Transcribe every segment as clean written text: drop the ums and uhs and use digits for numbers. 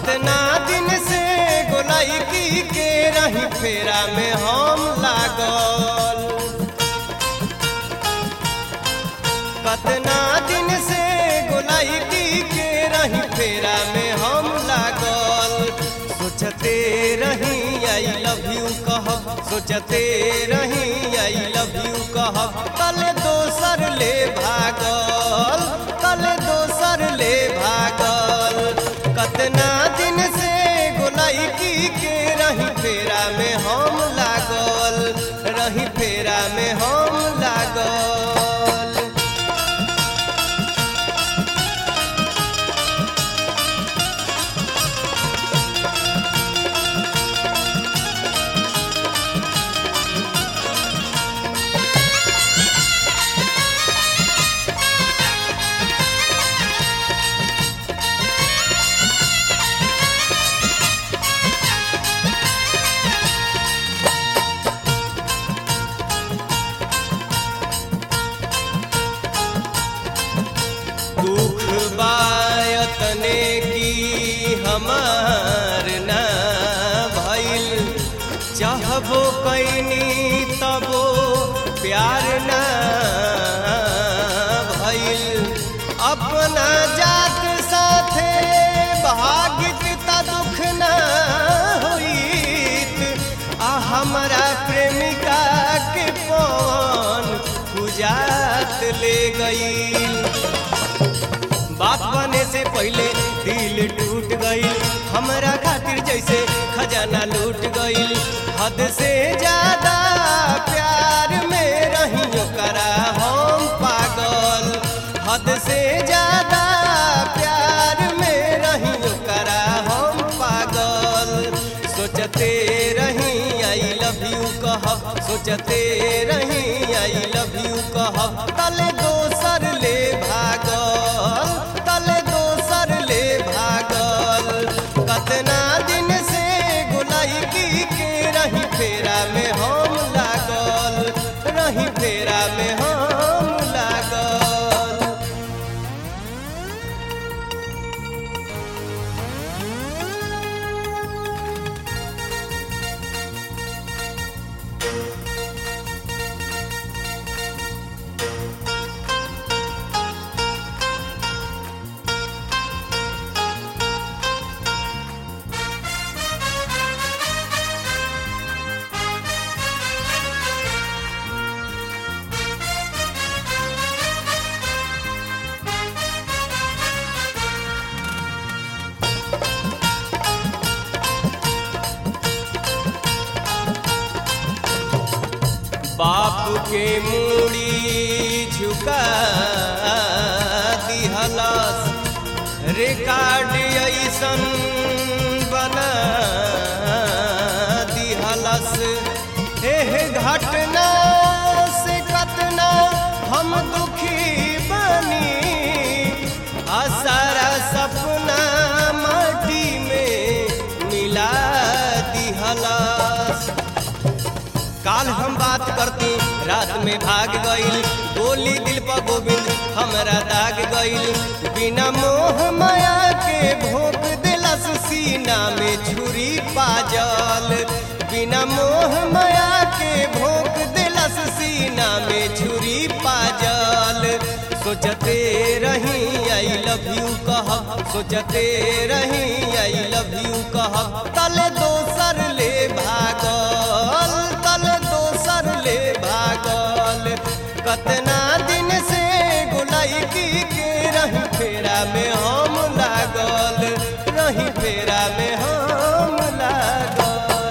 कतना दिन से गोलाइकी के रही फेरा में हम लागल। कतना दिन से गोलाइकी के रही फेरा में हम लागल। सोचते रही आई लव यू कहब, सोचते रही आई लव यू कहब, कल दोसर ले भागल, कल दोसर ले भागल। कतना दिन से गोलाइकी के रही फेरा में हम लागल, रही फेरा में हम लागल। दुख बायतने की हमार ना भइल, चाहबो कैनी तबो प्यार ना भइल। अपना जात साथे भागित त दुख ना होइत, आ हमरा प्रेमिका के पवन बुझात ले गई। बाप बने से पहले दिल टूट गई, हमरा खातिर जैसे खजाना लूट गई। हद से ज्यादा प्यार में रही ओकरा हम पागल, हद से ज्यादा प्यार में रही ओकरा हम पागल। सोचते रही आई लव यू कहब, सोचते रही आई लव यू कहब, कल दोसर ले भागल, कल दोसर ले भागल। कतना दिन से गोलाइकी के रही फेरा में हम लागल, रही फेरा में हम लागल। बाप के मूड़ी झुका दिहलस, रिकॉर्ड ऐसन बना दिहलस। एह घटना से कतना हम दुखी बनी, आ सारा सपना माटी में मिला दिहलस। काल हम बात करती रात में भाग गईल, गोली दिल पर गोविंद हमरा दाग गईल। बिना मोह माया के भोंक दिलस सीना में छुरी पाजल, बिना मोह माया के भोंक दिलस सीना में छुरी पाजल। सोचते रही आई लव यू कहब, सोचते रही आई लव यू कहब, कल दोसर ले भागल, कल दोसर ले भागल। कतना दिन से गोलाइकी के रही फेरा में हम लागल, रही फेरा में हम लागल।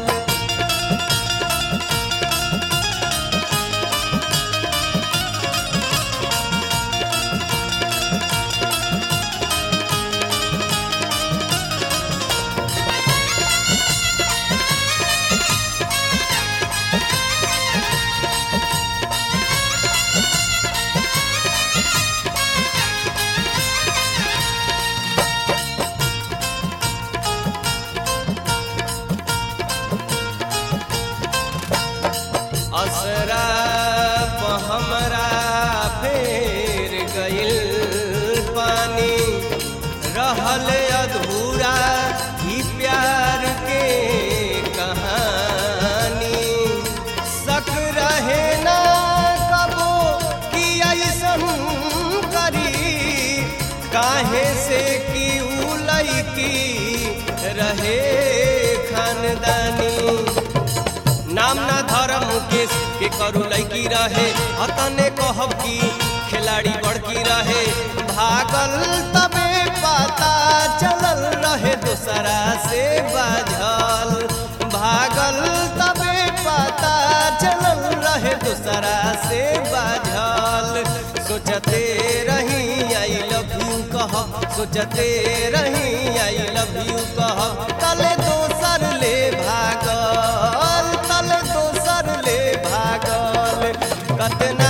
असरा हमरा फेर गइल पानी, रहल अधूरा धर्म मुकेश के करू लैकी रहे अतने कहब की खिलाड़ी बड़की रहे भागल तबे पता चलल रहे दूसरा से बाझल भागल तबे पता चलल रहे दूसरा से बाझल सोचते रही आई लव यू कह सोचते रही आई लव यू कह तले दोसर ले भागल तले दोसर ले भागल कतना